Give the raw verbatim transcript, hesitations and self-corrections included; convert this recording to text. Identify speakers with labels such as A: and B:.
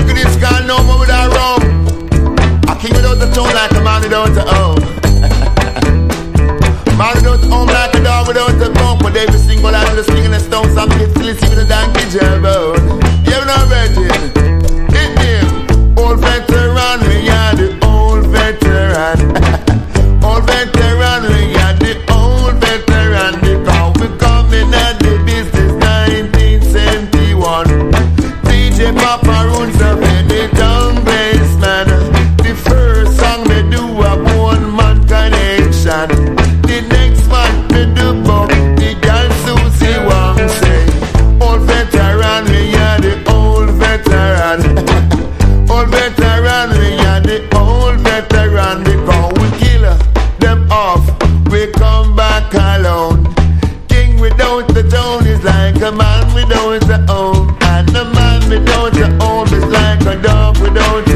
A: look at this guy, no more without rum. A king without a tone like a man without a home. Man without a home like a dog without a bone. But every single line with a sling and a stone, some kids still see with a donkey jawbone. You know, virgin. Hit him. Old veteran, we are the old veteran. Old veteran, we are the old veteran. Because we coming at the business nineteen seventy-one. D J Papa runs up in the down basement. The first song we do a one man connection. The next one we do book the girl Susie Wong say. Old veteran, we are the old veteran. Old veteran, we are the old veteran. Because we kill them off, we come back alone. King without the tone is like a man without the home. And the man without the home is like a dog without